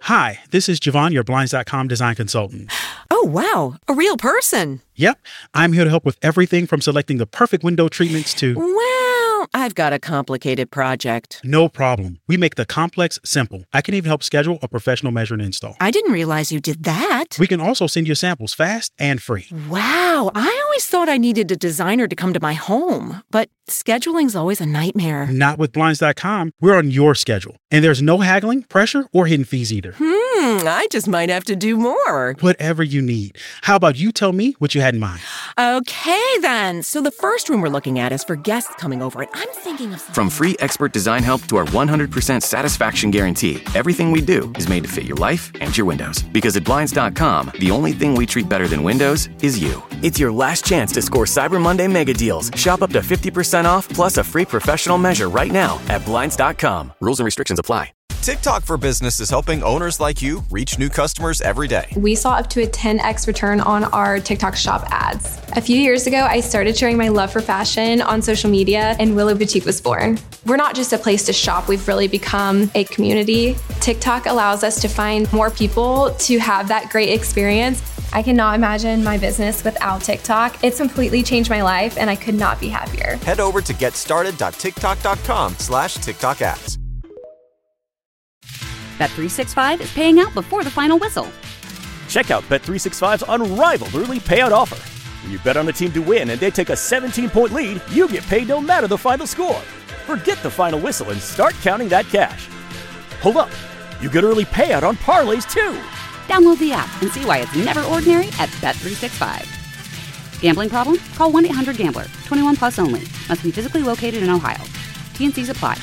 Hi, this is Javon, your Blinds.com design consultant. Oh, wow. A real person. Yep, I'm here to help with everything from selecting the perfect window treatments to... Well, I've got a complicated project. No problem. We make the complex simple. I can even help schedule a professional measure and install. I didn't realize you did that. We can also send you samples fast and free. Wow, I always thought I needed a designer to come to my home, but scheduling's always a nightmare. Not with Blinds.com. We're on your schedule. And there's no haggling, pressure, or hidden fees either. I just might have to do more. Whatever you need. How about you tell me what you had in mind? Okay, then. So the first room we're looking at is for guests coming over, and I'm thinking of... From free expert design help to our 100% satisfaction guarantee, everything we do is made to fit your life and your windows. Because at Blinds.com, the only thing we treat better than windows is you. It's your last chance to score Cyber Monday mega deals. Shop up to 50% off plus a free professional measure right now at Blinds.com. Rules and restrictions apply. TikTok for Business is helping owners like you reach new customers every day. We saw up to a 10x return on our TikTok shop ads. A few years ago, I started sharing my love for fashion on social media, and Willow Boutique was born. We're not just a place to shop, we've really become a community. TikTok allows us to find more people to have that great experience. I cannot imagine my business without TikTok. It's completely changed my life, and I could not be happier. Head over to getstarted.tiktok.com/TikTok ads. Bet365 is paying out before the final whistle. Check out Bet365's unrivaled early payout offer. When you bet on a team to win and they take a 17-point lead, you get paid no matter the final score. Forget the final whistle and start counting that cash. Hold up, you get early payout on parlays too. Download the app and see why it's never ordinary at Bet365. Gambling problem? Call 1-800-GAMBLER. 21 plus only. Must be physically located in Ohio. T&Cs apply.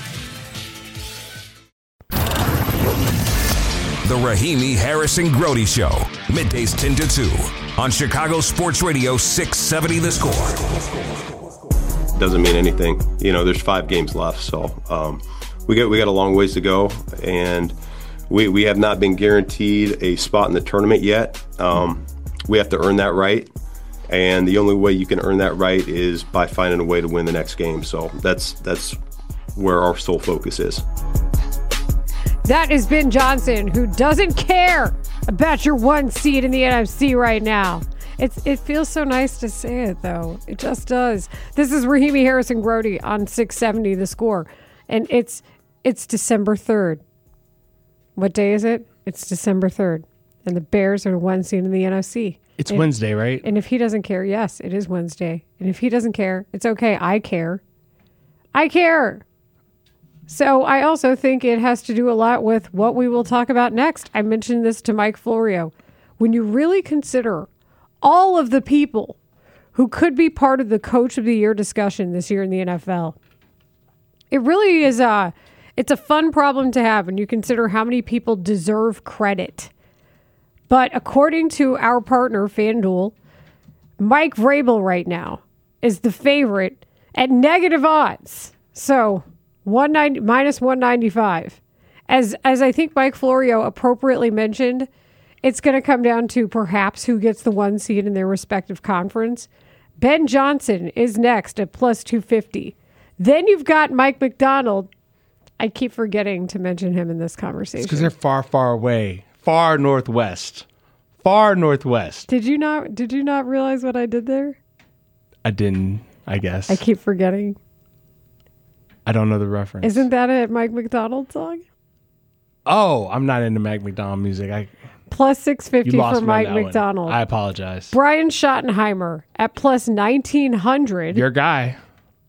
The Rahimi Harrison Grody Show, middays 10 to 2 on Chicago Sports Radio 670 The Score. Doesn't mean anything. You know, there's 5 games left, so we got a long ways to go, and we have not been guaranteed a spot in the tournament yet. We have to earn that right, and the only way you can earn that right is by finding a way to win the next game. So that's where our sole focus is. That is Ben Johnson, who doesn't care about your 1 seed in the NFC right now. It feels so nice to say it, though. It just does. This is Rahimi Harrison Grody on 670 The Score. And it's December 3rd. What day is it? It's December 3rd. And the Bears are 1 seed in the NFC. It's Wednesday, right? And if he doesn't care, yes, it is Wednesday. And if he doesn't care, it's okay. I care. I care. So I also think it has to do a lot with what we will talk about next. I mentioned this to Mike Florio. When you really consider all of the people who could be part of the Coach of the Year discussion this year in the NFL, it really is it's a fun problem to have when you consider how many people deserve credit. But according to our partner, FanDuel, Mike Vrabel right now is the favorite at negative odds. So... minus 195. As I think Mike Florio appropriately mentioned, it's going to come down to perhaps who gets the 1 seed in their respective conference. Ben Johnson is next at plus 250. Then you've got Mike McDonald. I keep forgetting to mention him in this conversation. It's because they're far, far away. Far northwest. Far northwest. Did you not realize what I did there? I didn't, I guess. I keep forgetting. I don't know the reference. Isn't that a Mike McDonald song? Oh, I'm not into Mike McDonald music. Plus 650 for Mike McDonald. I apologize. Brian Schottenheimer at plus 1,900. Your guy.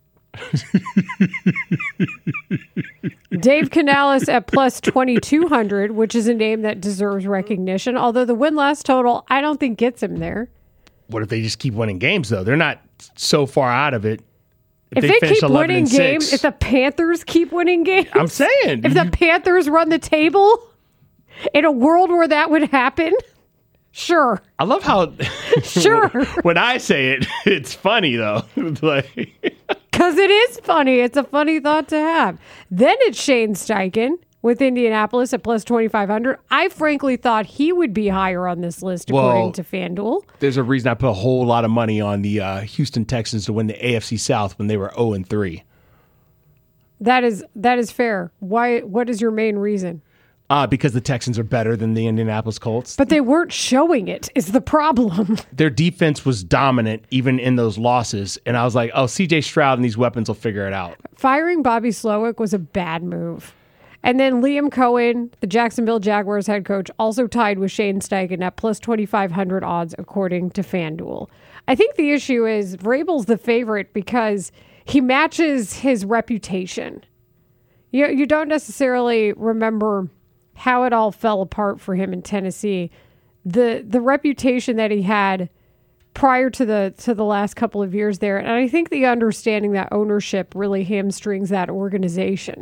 Dave Canales at plus 2,200, which is a name that deserves recognition. Although the win-loss total, I don't think gets him there. What if they just keep winning games, though? They're not so far out of it. If they keep winning games, if the Panthers keep winning games, I'm saying, if the Panthers run the table in a world where that would happen, sure. I love how sure. When I say it, it's funny though. Because it is funny. It's a funny thought to have. Then it's Shane Steichen with Indianapolis at plus 2,500. I frankly thought he would be higher on this list according to FanDuel. There's a reason I put a whole lot of money on the Houston Texans to win the AFC South when they were 0-3. That is fair. Why? What is your main reason? because the Texans are better than the Indianapolis Colts. But they weren't showing it, is the problem. Their defense was dominant even in those losses. And I was like, oh, C.J. Stroud and these weapons will figure it out. Firing Bobby Slowick was a bad move. And then Liam Cohen, the Jacksonville Jaguars head coach, also tied with Shane Steichen at plus 2,500 odds, according to FanDuel. I think the issue is Vrabel's the favorite because he matches his reputation. You don't necessarily remember how it all fell apart for him in Tennessee. The reputation that he had prior to the last couple of years there, and I think the understanding that ownership really hamstrings that organization.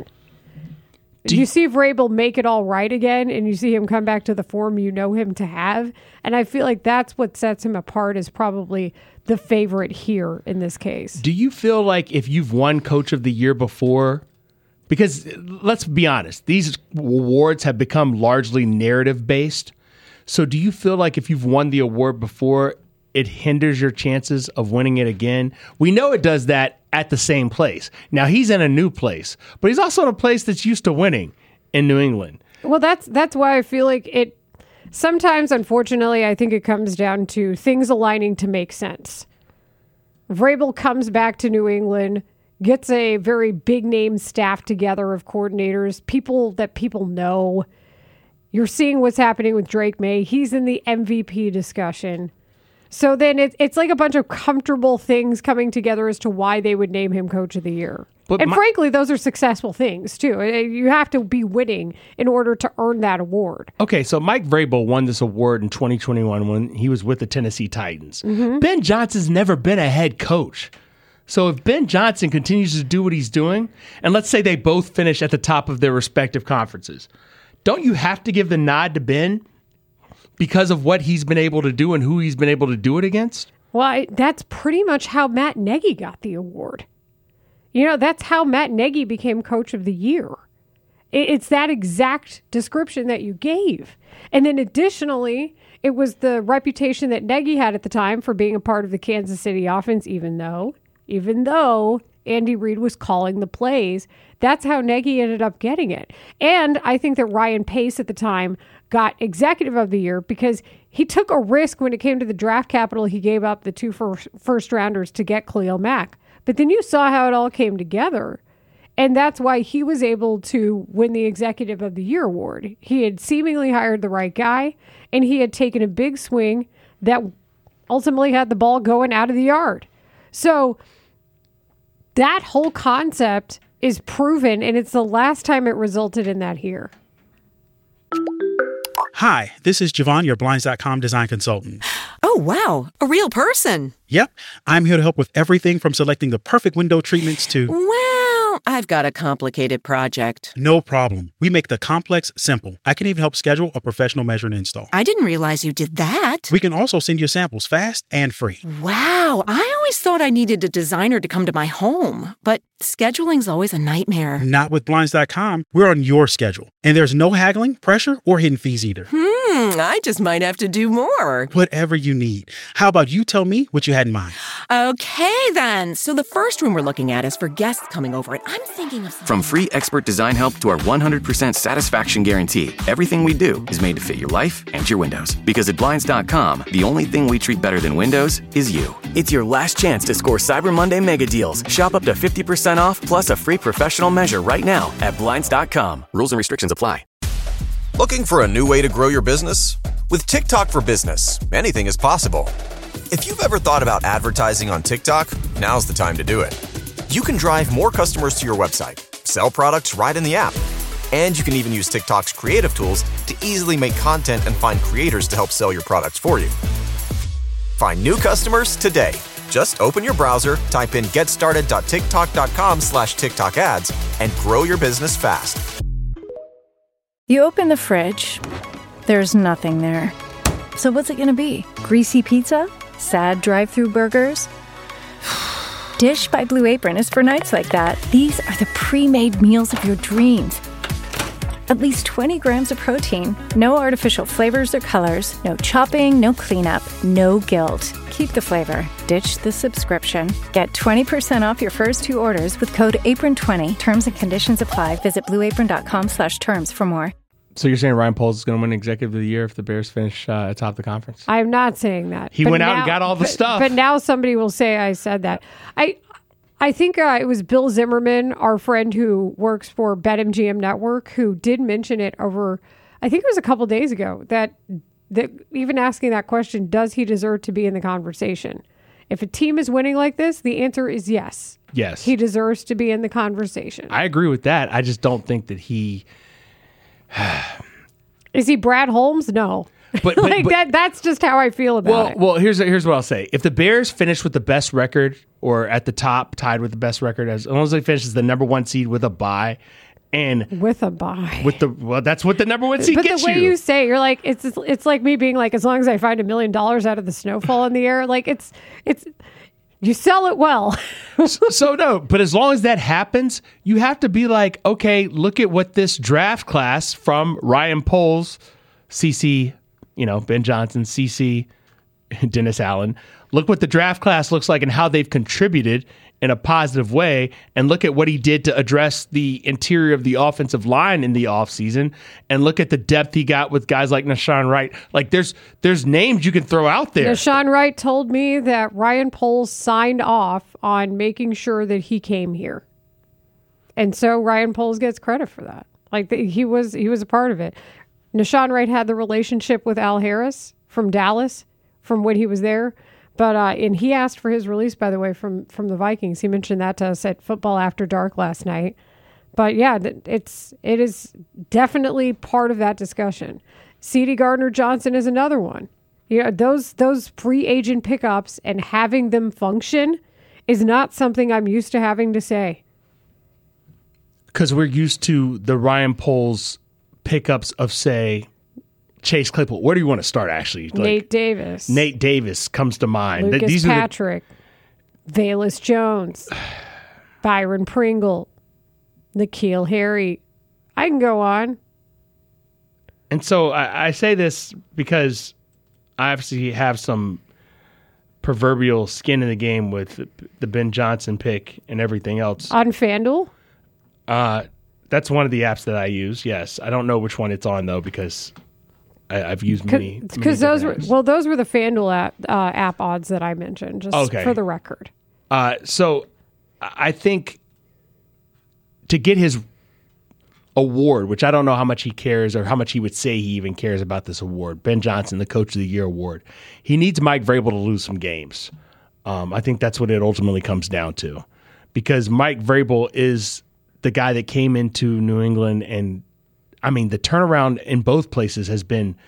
You see Vrabel make it all right again, and you see him come back to the form you know him to have, and I feel like that's what sets him apart as probably the favorite here in this case. Do you feel like if you've won Coach of the Year before, because let's be honest, these awards have become largely narrative-based, so do you feel like if you've won the award before, it hinders your chances of winning it again? We know it does that at the same place. Now, he's in a new place, but he's also in a place that's used to winning in New England. Well, that's why I feel like it sometimes, unfortunately, I think it comes down to things aligning to make sense. Vrabel comes back to New England, gets a very big-name staff together of coordinators, people that people know. You're seeing what's happening with Drake May. He's in the MVP discussion. So then it's like a bunch of comfortable things coming together as to why they would name him Coach of the Year. And frankly, those are successful things, too. You have to be winning in order to earn that award. Okay, so Mike Vrabel won this award in 2021 when he was with the Tennessee Titans. Mm-hmm. Ben Johnson's never been a head coach. So if Ben Johnson continues to do what he's doing, and let's say they both finish at the top of their respective conferences, don't you have to give the nod to Ben because of what he's been able to do and who he's been able to do it against? Well, that's pretty much how Matt Nagy got the award. That's how Matt Nagy became Coach of the Year. It's that exact description that you gave. And then additionally, it was the reputation that Nagy had at the time for being a part of the Kansas City offense, even though Andy Reid was calling the plays. That's how Nagy ended up getting it. And I think that Ryan Pace at the time got Executive of the Year because he took a risk when it came to the draft capital. He gave up the two first rounders to get Khalil Mack. But then you saw how it all came together. And that's why he was able to win the Executive of the Year award. He had seemingly hired the right guy, and he had taken a big swing that ultimately had the ball going out of the yard. So that whole concept is proven, and it's the last time it resulted in that here. Hi, this is Javon, your Blinds.com design consultant. Oh, wow. A real person. Yep. I'm here to help with everything from selecting the perfect window treatments to... Well, I've got a complicated project. No problem. We make the complex simple. I can even help schedule a professional measure and install. I didn't realize you did that. We can also send you samples fast and free. Wow. I always thought I needed a designer to come to my home, but scheduling's always a nightmare. Not with Blinds.com. We're on your schedule. And there's no haggling, pressure, or hidden fees either. I just might have to do more. Whatever you need. How about you tell me what you had in mind? Okay, then. So the first room we're looking at is for guests coming over, and I'm thinking of something. From free expert design help to our 100% satisfaction guarantee, everything we do is made to fit your life and your windows. Because at Blinds.com, the only thing we treat better than windows is you. It's your last chance to score Cyber Monday mega deals. Shop up to 50% off plus a free professional measure right now at Blinds.com. Rules and restrictions apply. Looking for a new way to grow your business? With TikTok for Business, anything is possible. If you've ever thought about advertising on TikTok, now's the time to do it. You can drive more customers to your website, sell products right in the app, and you can even use TikTok's creative tools to easily make content and find creators to help sell your products for you. Find new customers today. Just open your browser, type in getstarted.tiktok.com/TikTok ads, and grow your business fast. You open the fridge, there's nothing there. So what's it gonna be? Greasy pizza? Sad drive-through burgers? Dish by Blue Apron is for nights like that. These are the pre-made meals of your dreams. At least 20 grams of protein, no artificial flavors or colors, no chopping, no cleanup, no guilt. Keep the flavor. Ditch the subscription. Get 20% off your first 2 orders with code APRON20. Terms and conditions apply. Visit blueapron.com/terms for more. So you're saying Ryan Poles is going to win Executive of the Year if the Bears finish atop the conference? I'm not saying that. He went out and got all the stuff. But now somebody will say I said that. I think it was Bill Zimmerman, our friend who works for BetMGM Network, who did mention it over, I think it was a couple days ago, that even asking that question, does he deserve to be in the conversation? If a team is winning like this, the answer is yes. Yes. He deserves to be in the conversation. I agree with that. I just don't think that he... Is he Brad Holmes? No. But that's just how I feel about it. Well, here's what I'll say. If the Bears finish with the best record or at the top, tied with the best record, as long as they finish as the number 1 seed with a bye, and with a bye, that's what the number 1 seed gets you. But the way you say, you're like, it's like me being like, as long as I find $1 million out of the snowfall in the air, like it's you sell it well. So no, but as long as that happens, you have to be like, okay, look at what this draft class from Ryan Poles, CC, Ben Johnson, CC, Dennis Allen. Look what the draft class looks like and how they've contributed in a positive way, and look at what he did to address the interior of the offensive line in the offseason, and look at the depth he got with guys like Nahshon Wright. Like there's names you can throw out there. Nahshon Wright told me that Ryan Poles signed off on making sure that he came here. And so Ryan Poles gets credit for that. Like he was a part of it. Nahshon Wright had the relationship with Al Harris from Dallas from when he was there. But and he asked for his release, by the way, from the Vikings. He mentioned that to us at Football After Dark last night. But yeah, it is definitely part of that discussion. C.D. Gardner-Johnson is another one. Those free agent pickups and having them function is not something I'm used to having to say. Because we're used to the Ryan Poles pickups of, say, Chase Claypool. Where do you want to start, actually? Nate Davis. Nate Davis comes to mind. Lucas Patrick. Velus Jones. Byron Pringle. N'Keal Harry. I can go on. And so I say this because I obviously have some proverbial skin in the game with the Ben Johnson pick and everything else. On FanDuel? That's one of the apps that I use, yes. I don't know which one it's on, though, because I've used many. Because those were the FanDuel app odds that I mentioned, just for the record. So I think to get his award, which I don't know how much he cares or how much he would say he even cares about this award, Ben Johnson, the Coach of the Year award, he needs Mike Vrabel to lose some games. I think that's what it ultimately comes down to, because Mike Vrabel is the guy that came into New England, and I mean, the turnaround in both places has been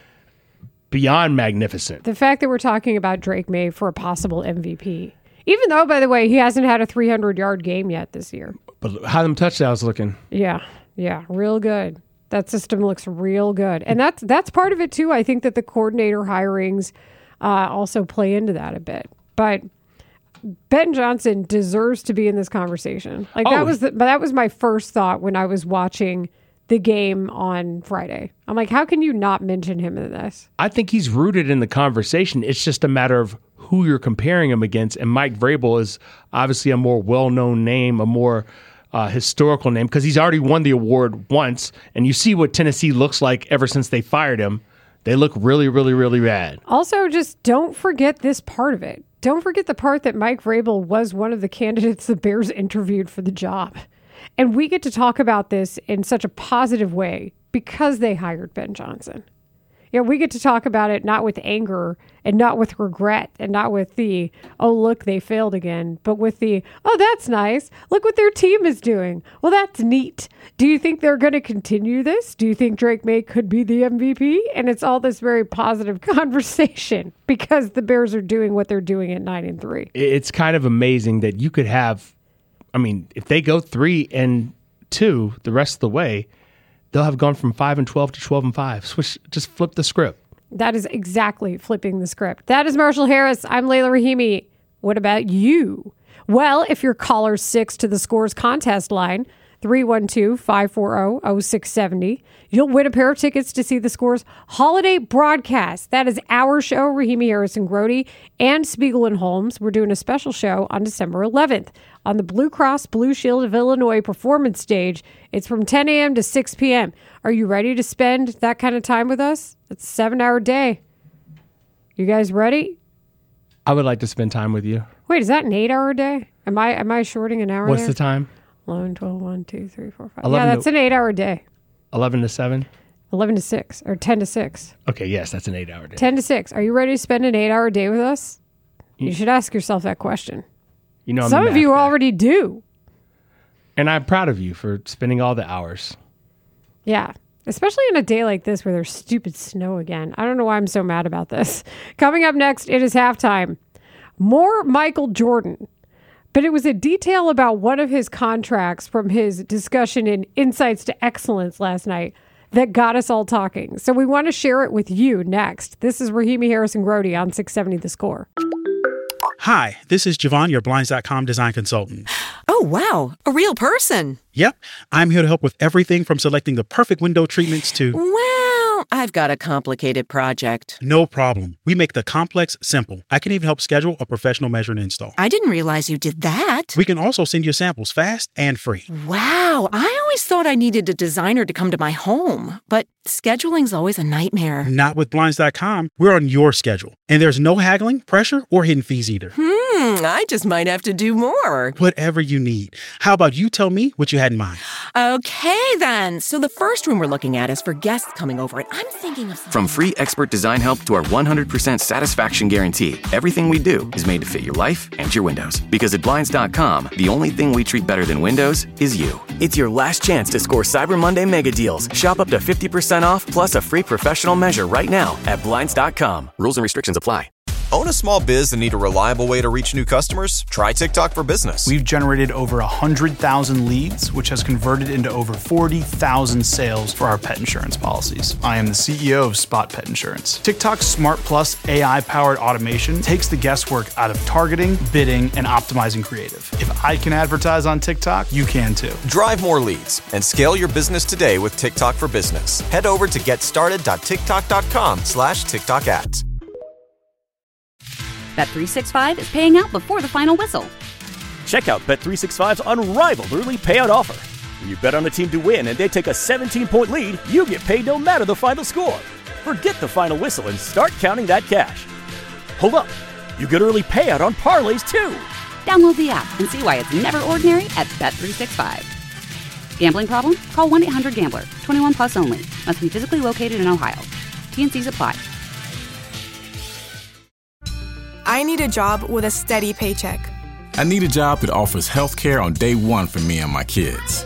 beyond magnificent. The fact that we're talking about Drake May for a possible MVP, even though, by the way, he hasn't had a 300-yard game yet this year. But how them touchdowns looking? Yeah, real good. That system looks real good. And that's part of it, too. I think that the coordinator hirings also play into that a bit. But Ben Johnson deserves to be in this conversation. That was my first thought when I was watching the game on Friday. I'm like, how can you not mention him in this? I think he's rooted in the conversation. It's just a matter of who you're comparing him against. And Mike Vrabel is obviously a more well-known name, a more historical name, because he's already won the award once. And you see what Tennessee looks like ever since they fired him. They look really, really, really bad. Also, just don't forget this part of it. Don't forget the part that Mike Vrabel was one of the candidates the Bears interviewed for the job. And we get to talk about this in such a positive way because they hired Ben Johnson. We get to talk about it not with anger and not with regret and not with the, oh, look, they failed again, but with the, oh, that's nice. Look what their team is doing. Well, that's neat. Do you think they're going to continue this? Do you think Drake May could be the MVP? And it's all this very positive conversation because the Bears are doing what they're doing at 9-3. It's kind of amazing that you could have, I mean, if they go 3-2 the rest of the way, they'll have gone from 5-12 to 12-5. Just flip the script. That is exactly flipping the script. That is Marshall Harris. I'm Layla Rahimi. What about you? Well, if you're caller 6 to the Scores contest line, 312-540-0670. You'll win a pair of tickets to see the Score's holiday broadcast. That is our show, Rahimi Harrison Grody and Spiegel and Holmes. We're doing a special show on December 11th on the Blue Cross Blue Shield of Illinois performance stage. It's from 10 a.m. to 6 p.m. Are you ready to spend that kind of time with us? It's a 7-hour day. You guys ready? I would like to spend time with you. Wait, is that an 8-hour day? Am I shorting an hour? What's there? the time? 11, 12, 1, 2, 3, 4, 5. 11 Yeah, that's an 8-hour day. 11 to 7? 11 to 6, or 10 to 6. Okay, yes, that's an 8-hour day. 10 to 6. Are you ready to spend an 8-hour day with us? You should ask yourself that question. You know, some of you already do. And I'm proud of you for spending all the hours. Yeah. Especially on a day like this where there's stupid snow again. I don't know why I'm so mad about this. Coming up next, it is halftime. More Michael Jordan. But it was a detail about one of his contracts from his discussion in Insights to Excellence last night that got us all talking. So we want to share it with you next. This is Rahimi Harrison Grody on 670 The Score. Hi, this is Javon, your Blinds.com design consultant. Oh, wow. A real person. Yep. I'm here to help with everything from selecting the perfect window treatments to... Well, I've got a complicated project. No problem. We make the complex simple. I can even help schedule a professional measure and install. I didn't realize you did that. We can also send you samples fast and free. Wow. I always thought I needed a designer to come to my home, but scheduling's always a nightmare. Not with Blinds.com. We're on your schedule. And there's no haggling, pressure, or hidden fees either. I just might have to do more. Whatever you need. How about you tell me what you had in mind? Okay, then. So the first room we're looking at is for guests coming over, and I'm thinking of... From free expert design help to our 100% satisfaction guarantee, everything we do is made to fit your life and your windows. Because at Blinds.com, the only thing we treat better than windows is you. It's your last chance to score Cyber Monday mega deals. Shop up to 50% off, plus a free professional measure right now at Blinds.com. Rules and restrictions apply. Own a small biz and need a reliable way to reach new customers? Try TikTok for Business. We've generated over 100,000 leads, which has converted into over 40,000 sales for our pet insurance policies. I am the CEO of Spot Pet Insurance. TikTok's Smart Plus AI-powered automation takes the guesswork out of targeting, bidding, and optimizing creative. If I can advertise on TikTok, you can too. Drive more leads and scale your business today with TikTok for Business. Head over to getstarted.tiktok.com/TikTok ads. Bet365 is paying out before the final whistle. Check out Bet365's unrivaled early payout offer. When you bet on a team to win and they take a 17-point lead, you get paid no matter the final score. Forget the final whistle and start counting that cash. Hold up. You get early payout on parlays too. Download the app and see why it's never ordinary at Bet365. Gambling problem? Call 1-800-GAMBLER. 21 plus only. Must be physically located in Ohio. T&Cs apply. I need a job with a steady paycheck. I need a job that offers health care on day one for me and my kids.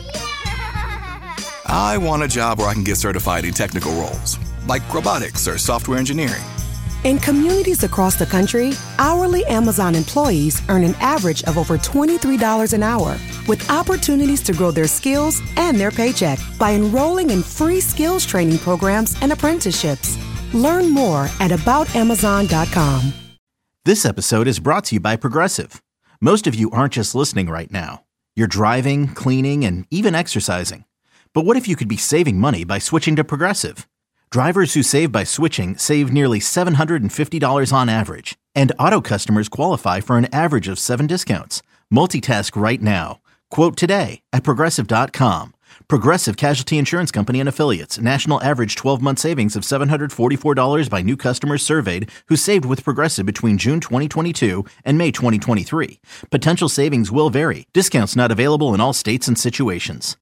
I want a job where I can get certified in technical roles, like robotics or software engineering. In communities across the country, hourly Amazon employees earn an average of over $23 an hour, with opportunities to grow their skills and their paycheck by enrolling in free skills training programs and apprenticeships. Learn more at aboutamazon.com. This episode is brought to you by Progressive. Most of you aren't just listening right now. You're driving, cleaning, and even exercising. But what if you could be saving money by switching to Progressive? Drivers who save by switching save nearly $750 on average. And auto customers qualify for an average of 7 discounts. Multitask right now. Quote today at Progressive.com. Progressive Casualty Insurance Company and Affiliates. National average 12-month savings of $744 by new customers surveyed who saved with Progressive between June 2022 and May 2023. Potential savings will vary. Discounts not available in all states and situations.